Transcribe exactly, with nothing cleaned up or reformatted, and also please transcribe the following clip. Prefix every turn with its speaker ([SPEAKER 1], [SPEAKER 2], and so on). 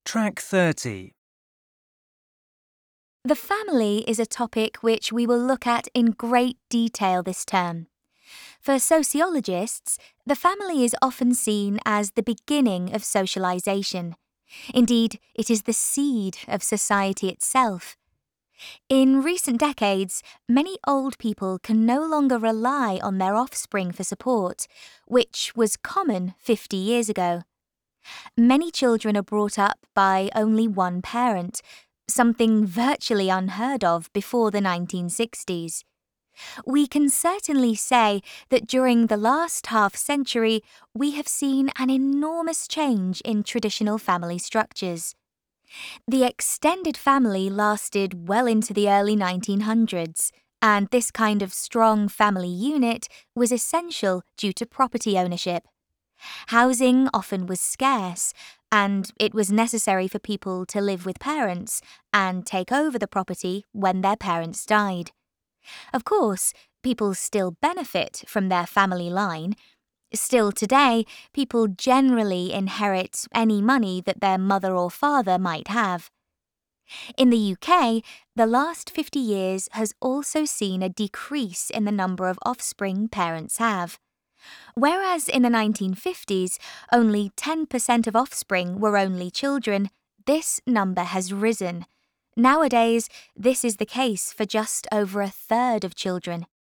[SPEAKER 1] Track thirty.
[SPEAKER 2] The family is a topic which we will look at in great detail this term. For sociologists, the family is often seen as the beginning of socialization. Indeed, it is the seed of society itself. In recent decades, many old people can no longer rely on their offspring for support, which was common fifty years ago. Many children are brought up by only one parent, something virtually unheard of before the nineteen sixties. We can certainly say that during the last half-century, we have seen an enormous change in traditional family structures. The extended family lasted well into the early nineteen hundreds, and this kind of strong family unit was essential due to property ownership. Housing often was scarce, and it was necessary for people to live with parents and take over the property when their parents died. Of course, people still benefit from their family line. Still today, people generally inherit any money that their mother or father might have. In the U K, the last fifty years has also seen a decrease in the number of offspring parents have. Whereas in the nineteen fifties, only ten percent of offspring were only children, this number has risen. Nowadays, this is the case for just over a third of children.